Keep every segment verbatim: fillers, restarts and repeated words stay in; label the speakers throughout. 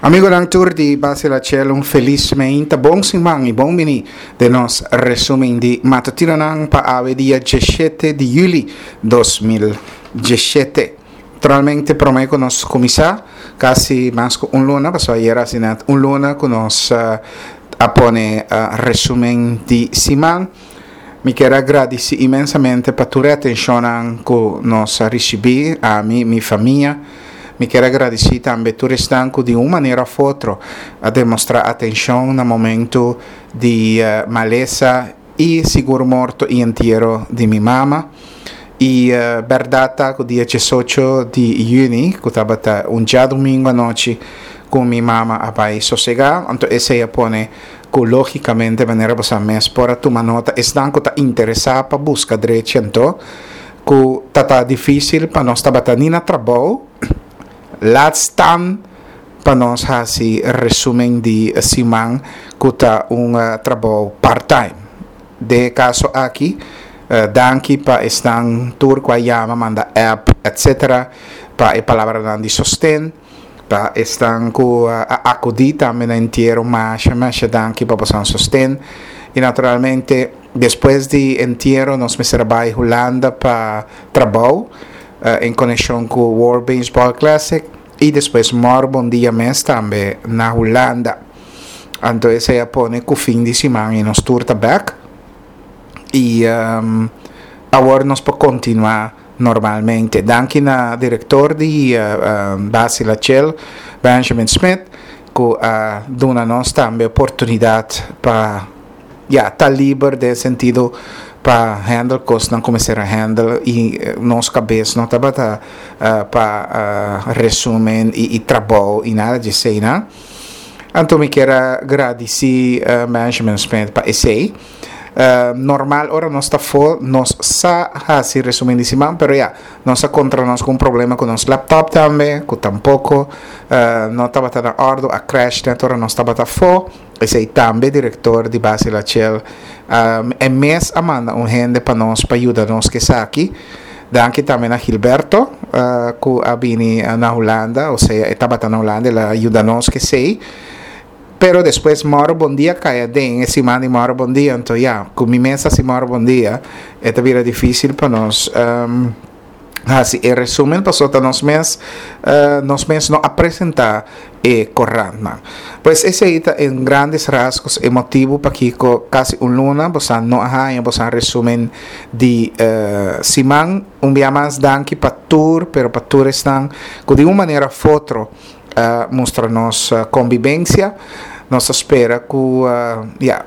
Speaker 1: Amigo ng tour di Basila Cielo, felizmente buon simang e buon bini del nostro resumen di matutino ng paawe dia diciassette di Juli duemiladiciassette. Naturalmente promei con nos comisa, kasi masco un luna, paso ieri sinat un luna con nos uh, apone uh, resumen di simang. Mi quero agradecer imensamente per tua atenção que nós recebemos, a mim, minha família. Mi quero agradecer também por estar de uma maneira ou outra a demonstrar atenção no momento de uh, maleza e seguro morto e inteiro de minha mama. E uh, verdade que dia dezoito de junho, que estava um dia domingo à noite, com minha mama a vai sossegar, então esse é pone que logicamente maneira você mes por tu manota estão que tá interessado para buscar direito então que tá tá difícil para nós trabalhar na trabalho. Lá estão para nós fazer resumen de semana que está um uh, trabalho part-time. De caso aqui, uh, danke para estar tour com a chama, manda app, etcétera. Para a palavra de sostén, para estar com a acudir também inteiro, mas mas danke para você sostén. E naturalmente, depois de inteiro, nós me trabalhamos Holanda para trabalho. Uh, em conexão com o World Baseball Classic e depois moro bom dia mês também na Holanda. Então esse é pone que o fim de semana e nós tour back e um, agora nós podemos continuar normalmente. Danke na diretor de uh, um, Basila Cielo, Benjamin Smith, que uh, dona nós também oportunidade para ja, estar livre de sentido para handle coisas não começar a handle e uh, nossa cabeça não estava uh, para uh, resumen e, e trabalho e nada de sei, né? Então me quero agradecer uh, Benjamin Smith para esse uh, normal ora nós está for nós sa hasi resumen de semana, pero já nós contra nós com um problema com nosso laptop também, que tampouco uh, não estava na ordem a crash, né? Ora nós estava for esse também diretor de Basila Cielo. Um, é mês Amanda um gente para nós para ajudar nós que está aqui. Danke também a Gilberto uh, que a bini na Holanda, ou seja, estava na Holanda, ela ajuda nós que sei. Pero depois moro bom dia caia den esse semana moro bom dia, então já com minha mesa se moro bom dia é também difícil para nós. Um, assim, em resumo, passou a nós mês, uh, nós mês não apresentar e correr, não. Pois esse aí está em grandes rasgos é motivo para que quase um luna você não arranha você resumen de uh, semana um dia mais danke para tour, pero para tour estão que de uma maneira ou outra uh, mostra nossa convivência, nossa espera que uh, yeah,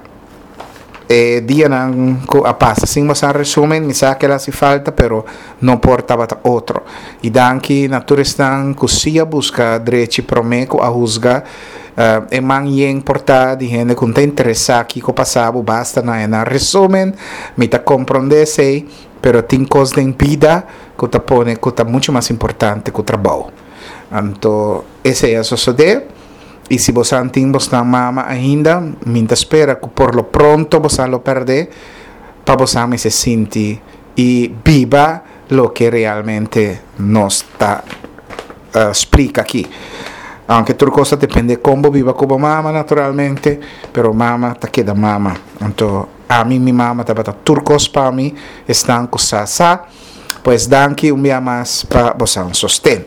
Speaker 1: eh, dia não a passa sim você resumen me sabe que ela se falta pero não portava outro e danke naturestão que se busca direito promeco a juzgar uh, é mais importante de gente que está interessada aqui que passava basta na na resumen me tá compreender sei pero tem coisas de vida que tá pone que tá muito mais importante que o trabalho então esse é a sociedade. E se você não tem você mama ainda, minta espera que por lo pronto você lo perde, para você me se sentir e viva lo que realmente nos está uh, explica aqui. Aunque tudo coisa depende como viva como mama naturalmente, pero mama está queda mama. Então a mim minha mama está para turcos para mim estão com sa pois danke um dia mais para você sostén.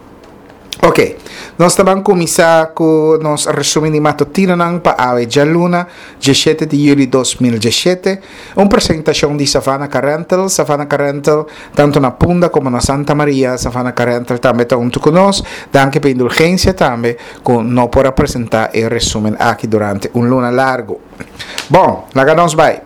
Speaker 1: Ok, nós estamos começar com nosso resumo de matutino ng paawe de luna, diciassette de Juli duemiladiciassette, uma apresentação de Savannah Carental, Savannah Carental, tanto na Punda como na Santa Maria, Savannah Carental também está junto conosco, danke per indulgência também, com não por apresentar o resumo aqui durante um luna largo. Bom, lá nós vai.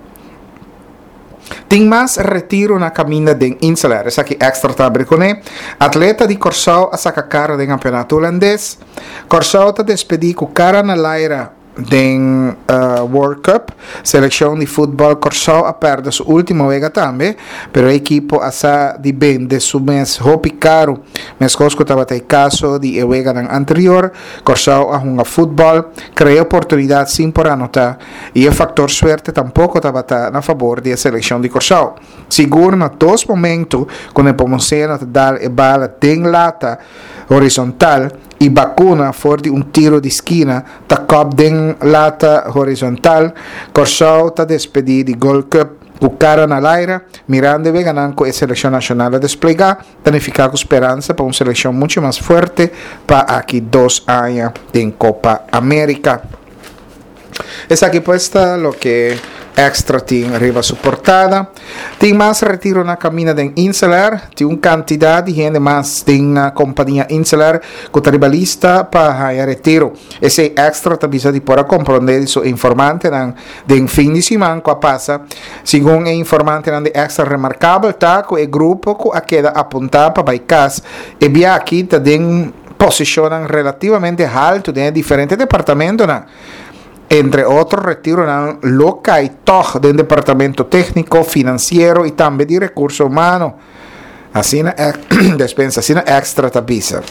Speaker 1: Tem mais retiro na caminha de Insular. Essa aqui extra tabricone. Atleta de Corsau a sacar cara do campeonato holandês. Corsau está despedido com cara na laira den uh, World Cup, seleção de futebol Corsau a perder sua última vega também, pero a equipo asa de bem de su mês hopi caro, mês cosco estava tem caso de vega anterior, Corsau a jogar futebol, crea oportunidade sim por anotar, e o fator suerte tampouco estava na favor da seleção de Corsau. Seguro na dois momentos, quando o Pomoceno dar a bala den lata horizontal, e vacuna for di un tiro di esquina, ta cop den lata horizontal, Corsau ta despedi di Gold Cup, o cara na Laira, mirando e ganando a seleção nacional a desplegar, danificar com esperança para uma seleção muito mais forte para aqui dois anos em Copa América. Essa aqui puesta lo que extra tem arriba suportada. Tem mais retiro na caminha de Insular. Tem um quantidade de gente mais de uma companhia Insular que está ribalista para retiro. Esse extra também de para compreender isso informante de fim de semana que passa. Segundo o informante de extra remarcável, tá que o grupo que queda apontado para Baicas e via aqui tem posicionam relativamente alto de diferentes departamentos. Entre otros, retiro en lo que hay todo del departamento técnico, financiero y también de recursos humanos. Así na despensa, así na extra tapiza.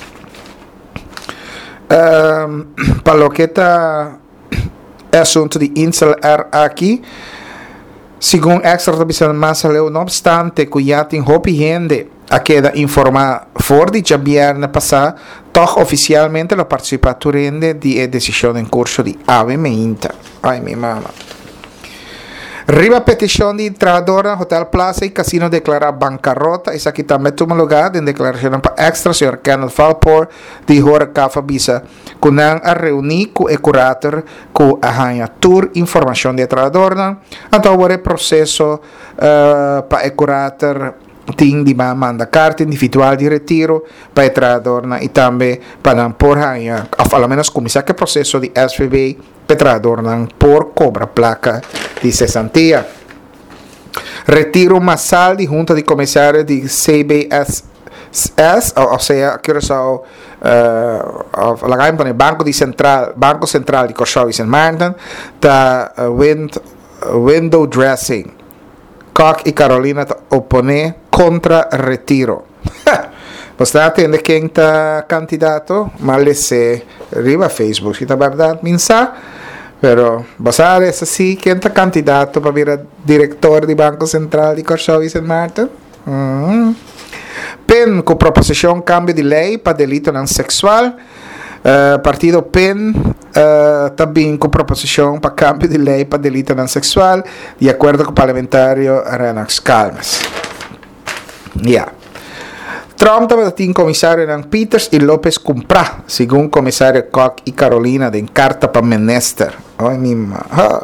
Speaker 1: Um, para lo que está el asunto de Insular aquí, según extra tapiza más leo, no obstante, cuya tem hopi gente a queda informada for di viernes passado, toch oficialmente la partecipatura di decisione in corso di ave meinta. Ai mi mamma. Riba petición de entradora Hotel Plaza y Casino declara bancarrota. Esa aquí también toma lugar en declaración para extra, señor Kenneth Falpor, de Hora Cafa Bisa, con a reunir con el curator, con a tour información de entradora. Entonces, el proceso uh, para el curator tem de manda carta individual de retiro para a entradora e também para por aí, ao menos começar que processo de S V B para a entradora por cobra placa de cesantia. Retiro massal de junta de comissários de C B S S, ou, ou seja, que eu sou uh, lá em Banco de Central, Banco Central de Corsau e Saint Martin, da uh, wind, uh, window dressing. Koch e Carolina opone contra retiro. Você entende quem está candidato? Mas se arriba Facebook, se está verdade, minsa. Pero você é assim, quem está candidato para vir diretor do Banco Central de Corsau e Saint Martin? Mm-hmm. P E N com proposição cambio de lei para delito não sexual. Uh, partido P E N uh, também com proposição para cambio de lei para delito não sexual, de acordo com o parlamentário Renax Calmes. Yeah. Trump também tem comissário Peters e Lopes comprar, segundo comissário Koch e Carolina, de carta para menester. Ai, minha.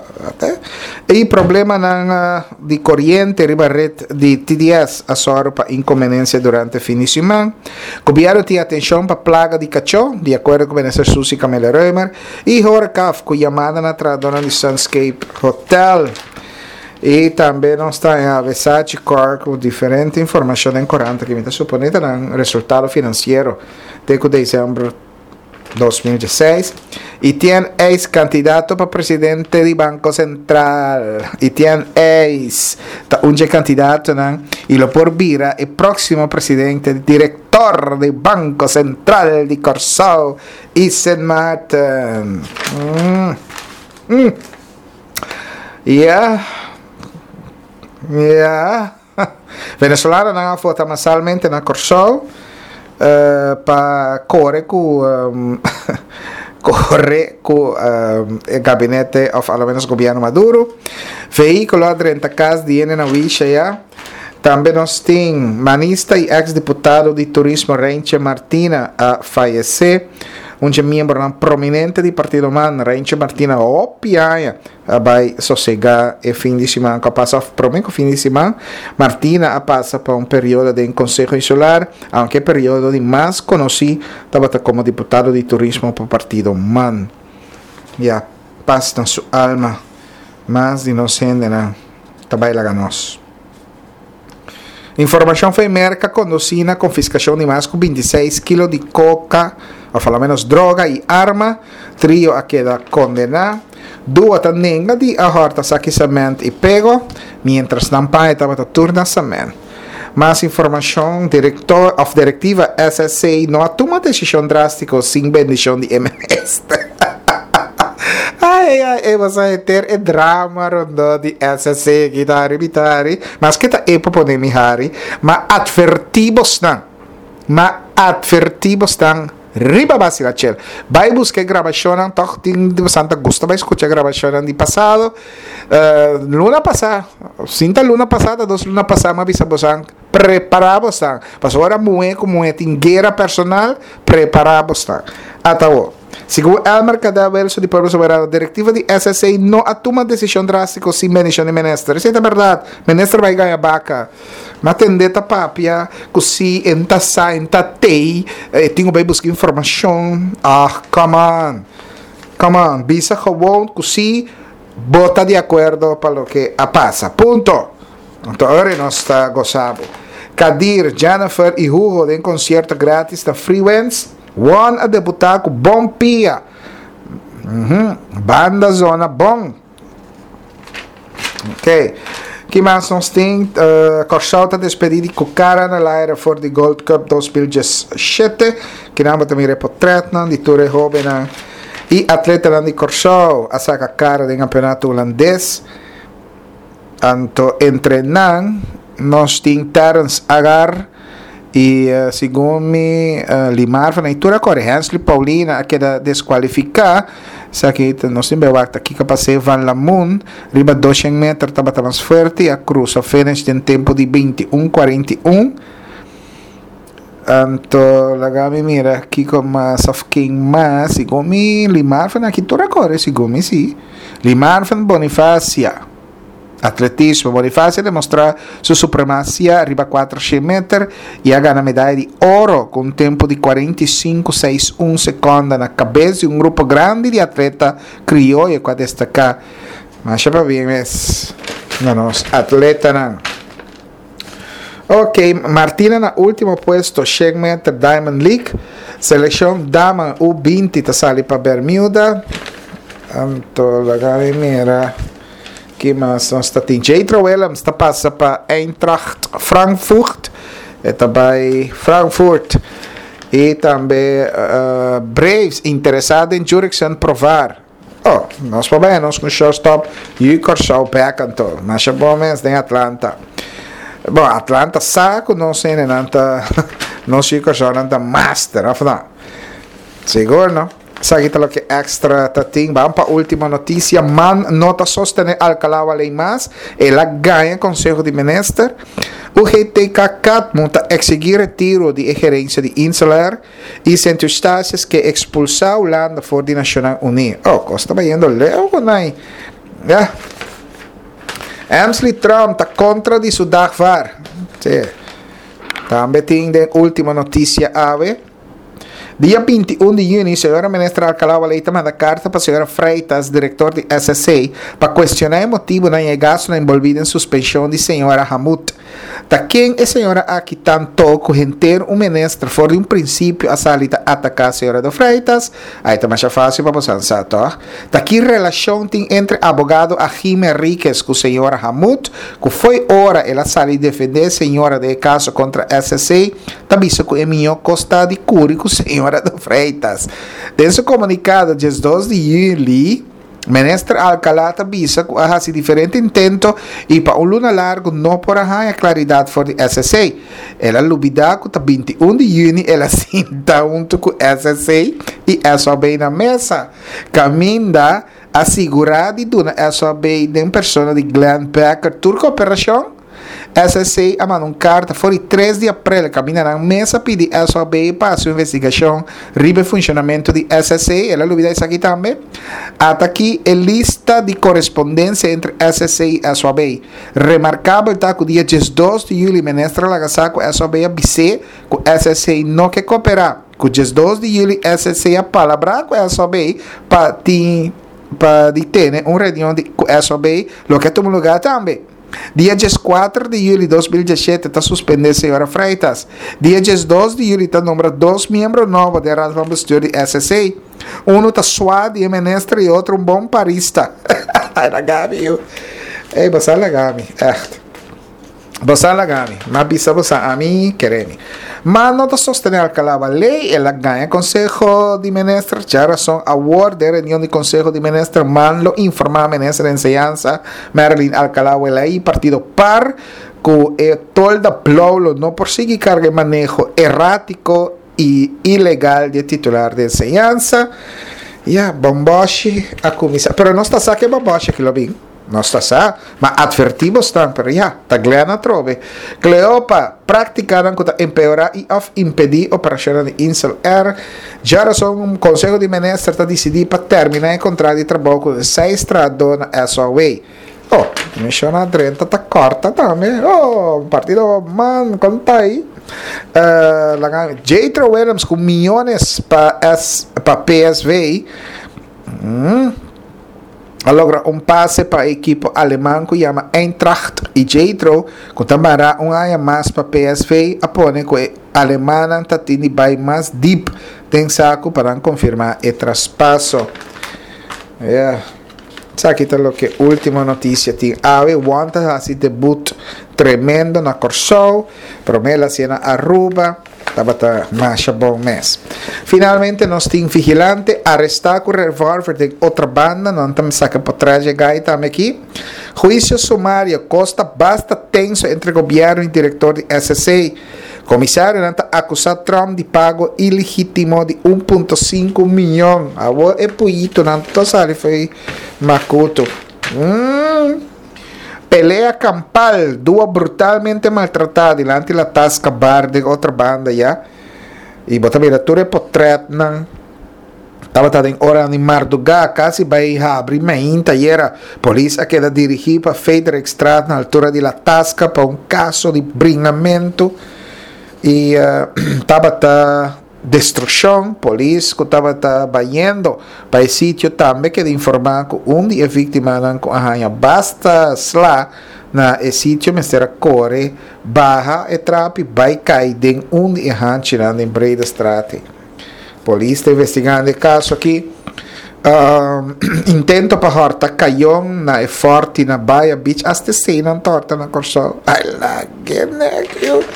Speaker 1: E problema na, de corrente, riba rede de T D S, a soro para inconveniência durante o fim de semana. O governo tem atenção para a plaga de cachorro, de acordo com o ministro Susi Camila Reumer, e Horacaf, com chamada na tradona de Sunscape Hotel. E também nós está em a Versace Corp com diferente informação em corrente que me está suponendo um resultado financeiro de dezembro de dois mil e dezesseis e tem ex-candidato para presidente do Banco Central e tem ex um candidato não? E lo por vira o próximo presidente diretor do Banco Central de Corsau e Saint Martin. Mm. Mm. Yeah. Yeah. Venezuela não vota massalmente na Corsau uh, para correr com um, correr com um, o gabinete ou pelo menos o governo Maduro. Veículo treinta casas de na Wisha já. Também nós temos manista e ex-deputado de turismo Renche Martina a falecer. Um membro prominente do Partido Man, Renche Martina, opia, vai sossegar o fim de semana, que passa para o fim de semana. Martina passa por um período de Conselho Insular, aunque período de mais conhecido, estava como deputado de turismo para o Partido Man. Já, paz na sua alma, mas inocente, não, trabalha ganos. Informação foi merca conduzida a confiscação de mais de vinte e seis quilos de coca, ou pelo menos droga e arma. Trio a queda condenado. Duas também de ahorta saqueamento e pego, mientras Nampai estava turnasamento. Mais informação, diretor of diretiva S S C não toma decisão drástica sem bendição de M S. Ai, ai, e você ter o drama rondo de S S C que está arrebitare, mas que está e proponendo Hari, mas advertimos não, mas advertimos não, riba basi la chel. Vai buscar gravación, toch ting de Santa Gusta, vai escuchar gravación de pasado. Uh, luna pasada, cinta luna pasada, dos luna pasada, mas bisa bosan preparados tan. Pas ora moe como é tingueira personal, preparados tan. Atawo. Segundo el mercado verso di pueblo soberano, diretiva di S S A não atuma decisão drástica sem menção de ministro. Isso é verdade. Ministro vai ganhar baca. Mas tendeta papia, que enta sa, enta tei, eh, tenho vai buscar informação. Ah, come on. Come on. Bisa gewoon, que bota de acordo para o que passa. Ponto. Então, agora nós está gozado. Kadir, Jennifer e Hugo em concerto grátis da Freewens. One a debutar com Bom Pia. Uhum. Banda Zona Bom. Ok. Que mais nós temos? Uh, Corsal está despedido com cara na Laira for the Gold Cup dois mil e dezessete. Que não também repotret de Ture Jovem. E atleta de Corsal a saca cara do campeonato holandês. Anto entrenan nós temos Terence Agar. E uh, segundo me uh, Limar van leitura corre Hansley Paulina a queda desqualificar sa que nós temos basta aqui que passei Van Lamoon riba duzentos metros estava mais forte a cruz a finish em tempo de vinte e um quarenta e um. Anto lagami mira aqui como Safking mas segundo me Limar van aqui toda corre segundo me sim Limar van Bonifácia atletismo. Bonifácio demonstra sua supremacia arriba quatrocentos metros e a ganha medalha de ouro com um tempo de quarenta e cinco vírgula sessenta e um segundos na cabeça de um grupo grande de atletas crioulos para destacar. Mas para bem, mas não, atleta não. Ok, Martina na último puesto, cem metros Diamond League, seleção dama U vinte está sali para Bermuda. Então, lá mira. Que mais nós está tem Jethro Willems está passa para Eintracht Frankfurt e também Frankfurt e também uh, Braves interessado em Jurickson provar. Oh, nós para bem nós com shortstop e Corsal back então mas é bom mesmo em Atlanta. Bom, Atlanta saco não sei nem nada nós e Corsal nada master afinal. Seguro não? Sagita lo que extra tating. Vamos para a última notícia. Man nota sostener Alcalá Lei Mas. Ela ganha Conselho de Ministro. O G T K Cat monta exigir retiro de gerência de Insular e centro-estácias que expulsar a Holanda for de Nacional Unida. Oh, costa vai indo leu ou não? Ja. Amsley Trump está contra de Sudagvar. Sim. Também tem a última notícia ave. Dia vinte e um de junho, a senhora ministra Alcalá Leite manda carta para a senhora Freitas, diretor de S S A, para questionar o motivo da negação envolvida em suspensão de senhora Hamut. Da quem a senhora aqui tanto correnter o ministro for de um princípio a salita atacar a senhora de Freitas, aí está mais fácil para você pensar, tá? Da que relação tem entre abogado Ajime Henriquez com a senhora Hamut, que foi hora ela sair defender a senhora de caso contra S S A, também se com Eminho Costa de Curi com a senhora de Freitas. Desse comunicado, dia dois de julho, Ministro Alcalá avisa que há diferente intento e para um luna largo não por a claridade for de S S A. Ela lubida que vinte e um de junho ela sinta junto com S S A e é só bem na mesa. Caminda assegurada de uma é só bem de uma pessoa de Glenn Becker Turco Operação. S S A a mandou uma carta foi três de abril caminha na mesa pedir S O B para sua investigação ribe funcionamento de S S A ela olvida isso aqui também até aqui a lista de correspondência entre S S A e S O B remarcável está que o dia dois de julho ministra Lagassá com S O B a B com S S A não quer cooperar com dia dois de julho S S A a palavra com S O B para para deter uma reunião de S O B lo que toma lugar também. Dia quatro de julho de dois mil e dezessete está suspendida a senhora Freitas. Dia dois de julho está nombrado dois membros novos da Rádio de S S A. Um está suave e ministro e outro um bom parista. Era Gabi. Ei, você é Gabi. Echt. Você é Gabi. Mas bisa você a mim querem. Mas não está sustentando Alcalá Lei. Ela ganha Conselho de Ministro. Já razão award de reunião de Conselho de Ministro. Mando informar Ministro de Enseñanza Marilyn Alcalá Lei. Partido par. Que é tolda plaulo. Não por seguir carga de manejo errático e ilegal de titular de enseñanza. Ya, bomboshi a comissão. Pero não está só que é bomboshi aquilo bem. Não está só. Mas advertimos também. Pero já, está glena trove. Cleopa, praticaram para empeorar e of impedir operações de Insel R. Já são um conselho de ministro está decidido para terminar o contrato de trabalho com seis trabalhadores na S O A. Oh, Missione Adrenta tá corta também. Oh, partido, man, conta aí. Uh, Jethro Williams com milhões para pa P S V. Hum. Logra um passe para a equipe alemã que chama Eintracht. E Jethro, que também um ano mais para P S V, apone que a Alemanha está tendo bem mais deep tem saco para confirmar o traspasso. Yeah. Aqui está o que última notícia tem Ave Wanta assim debut tremendo na Corsol, promela cena Aruba, estava tá mais bom mês. Finalmente nós temos vigilante arrestado com revólver de outra banda, não estamos saca para trás de gai também aqui. Juízo sumário costa basta tenso entre governo e diretor de S C. Comissário está acusado Trump de pago ilegítimo de um vírgula cinco milhão. Agora é poito, não sabe foi macuto. Hum. Pelea campal, duas brutalmente maltratadas diante da tasca bar de outra banda já. E bota mira, tudo é portrait não. Estava tá em hora de Mardugá, quase vai abrir mainta e era polícia que era dirigida para Federal Extrato na altura de la tasca para um caso de brinamento. E estava uh, tá destruição, polícia que estava tá banhando para o sítio também que de informar que um dia vítima não arranha basta lá na o sítio mas era corre barra e trape vai cair de um dia arranha tirando em Breda Estrate. Polícia está investigando o caso aqui. Uh, intento para horta caiu na e forte na Baia Beach hasta cena torta na Corsol. I like it.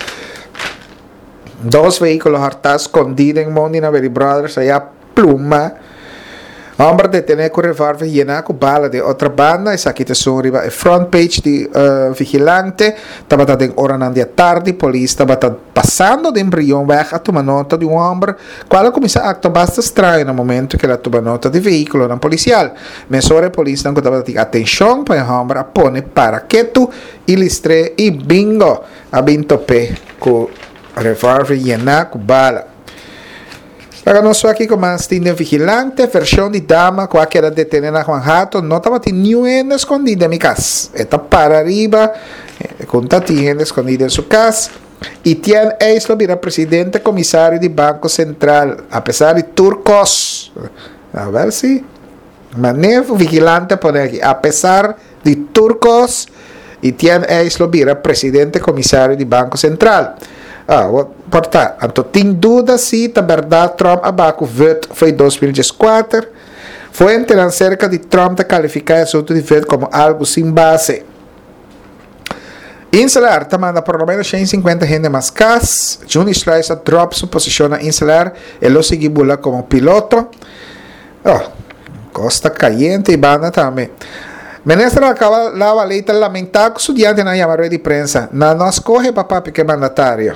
Speaker 1: Dos veículos hartas escondidos en Mondi na Berry Brothers, allá pluma. Hombre detenido con revólver llena con balas de otra banda. Esa aquí te son arriba. El front page de uh, vigilante. Estaba en hora de tarde. Policía estaba pasando de embrión. Weg a tomar nota de un hombre. Cual comienza a actuar bastante extraño en el momento que la toma nota de vehículo no policial. Mesora de policía no estaba dando atención para el hombre. Pone para que tú ilustre y bingo. A vinto pe con revólver llena con bala. Agora nós aqui com mais tinha vigilante, versão de dama, com aquela detenida Juan Rato, não estava nenhuma escondida em minha casa. Está para arriba, com tatinha escondida em sua casa. E tinha ex-lo vira presidente comissário do Banco Central, apesar de turcos. A ver se. Mas nem vigilante por aqui, apesar de turcos, e tinha ex-lo vira presidente comissário do Banco Central. Ah, portanto, então tem dúvida se a verdade Trump abaco voto foi dois mil e dezesseis. Foi então cerca de Trump de qualificar esse outro de voto como algo sem base. Insular manda por lo menos cento e cinquenta gente mais cas. Juni Schleiser drop sua posição na Insular e lo seguibula como piloto. Oh, costa caliente e banda também. Ministro acaba la leita lamentar que estudiante na chamada de prensa. Não nos corre papá porque é mandatário.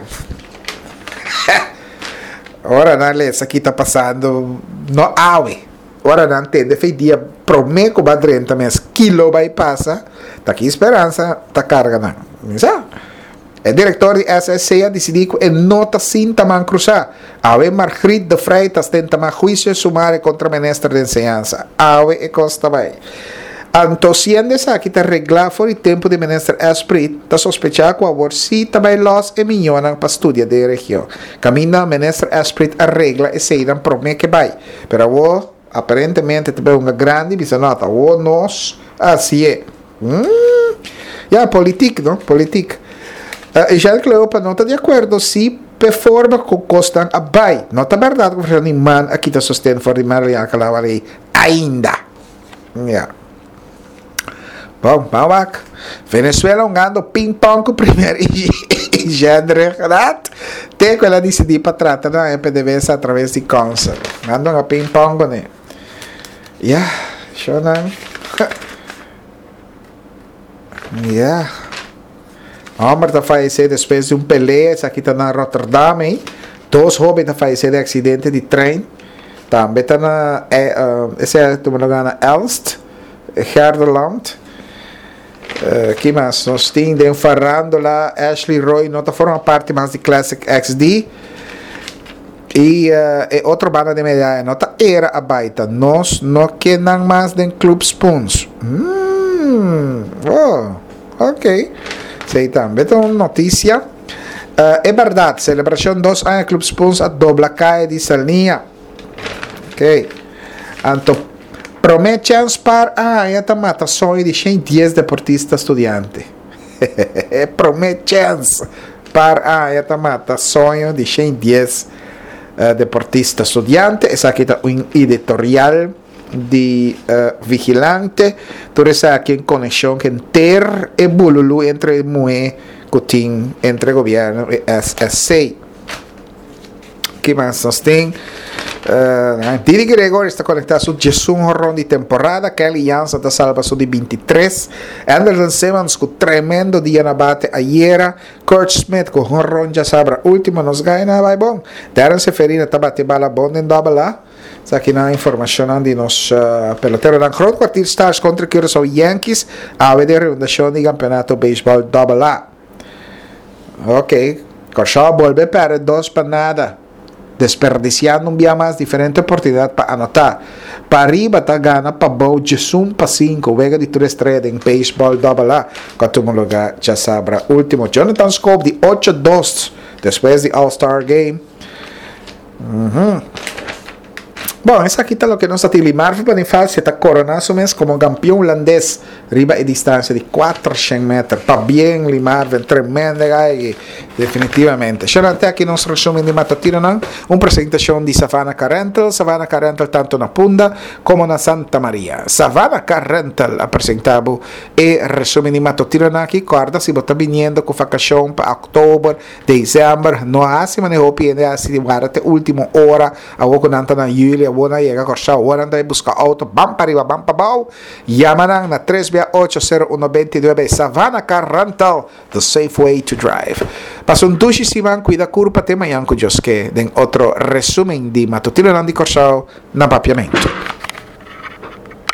Speaker 1: Ora não lê, isso aqui está passando no aue. Ora não entende, foi dia prometo que treinta meses, quilo vai passar. Está aqui esperança, está carga não. Sabe? O diretor de S S C decidiu que nota sim também cruzar. Ave Margrit de Freitas tenta mais juízo sumário contra o ministro de Enseñanza. Ave e Costa vai. Então, se essa aqui está arreglada fora o tempo de ministro Esprit, está sospechado que o si também los e milhões para estudar da região. Camina, o ministro Esprit arregla e se irão promete que vai. Pero o, aparentemente, também uma grande bisonota. O, nós, assim é. Hum, yeah, política, não? Política. Uh, já que Cleopa não está de acordo se performa com costam a vai. Não está verdade que o man aqui está sustendo fora de Maria que lá ali ainda. Yeah. Bom, vamos lá. Venezuela jogando ping-pong com o primeiro gênero. Tem que ela decidir para tratar da E P D V S através de câncer. Jogando a ping-pong, né? Yeah, show não. Yeah. O homem está falecendo depois de um peleia. Esse aqui está na Rotterdam, hein? Dois jovens a falecer de acidente de trem. Também está na. É, uh, esse é o na Elst, Gelderland. Uh, que mais? Nós temos de Farrandola, Ashley Roy, não forma parte mais de Classic X D. E, uh, e outra banda de medalha, nota era a baita. Nós não queremos mais de Club Spoons. Hum, oh, ok. Sei também, então notícia. Uh, é verdade, celebração dos anos Club Spoons a dobla caia de Salinha. Ok. Então, promete para ah, já está mata sonho de cento e dez deportistas estudiantes. Promete para ah, já está mata sonho de cento e dez uh, deportistas estudiantes. Essa aqui está um editorial de uh, vigilante. Tudo isso aqui em conexão com Ter e Bululu entre Mue, Coutinho, entre governo e S S C. Que mais nós temos? Uh, Didi Gregor está conectado a Jesus Horrón de temporada. Kelly Jansen está salva de vinte e três. Anderson Simmons com tremendo dia na bate ayer. Kurt Smith com Horrón já sabe a última nos ganha, vai bom. Darren Seferina está batendo bala bom em double A. Essa aqui na informação de nos uh, peloteiros da Crowd Quartil Stars contra Curaçao Yankees. A de reunião de campeonato beisebol double A. Ok, Curaçao volve para dois para nada. Desperdiciando um dia mais diferente oportunidade para anotar. Para arriba está gana para bom de um para cinco. Vega de três estrelas em baseball double A. Quanto lugar já sabe. Último Jonathan Scope de oito a dois depois de All-Star Game. Uhum. Bom, essa aqui está o que nós temos. Marvel Bonifácio está coronado mesmo como campeão holandês. Riba e distância de quatrocentos metros. Está bem, Marvel, tremenda, guy, definitivamente. Já até aqui nós resumimos de matutino, não? Uma apresentação de Savannah Car Rental. Savannah Car Rental tanto na Punda como na Santa Maria. Savannah Car Rental apresentado e resumo de matutino aqui. Guarda, se você está vindo com vacação para outubro, dezembro, não há se manejo piende assim de guarda última hora, a pouco nanta na julho. Bona llega Curaçao, bona anda busca auto, bam para arriba, bam para baixo. Llaman na três seis oito zero um dois nove Savannah Car Rental, the safe way to drive. Passo um tuxi siman, cuida curva, tema yanko Josque, den outro resumen de matutino de Curaçao na papiamento.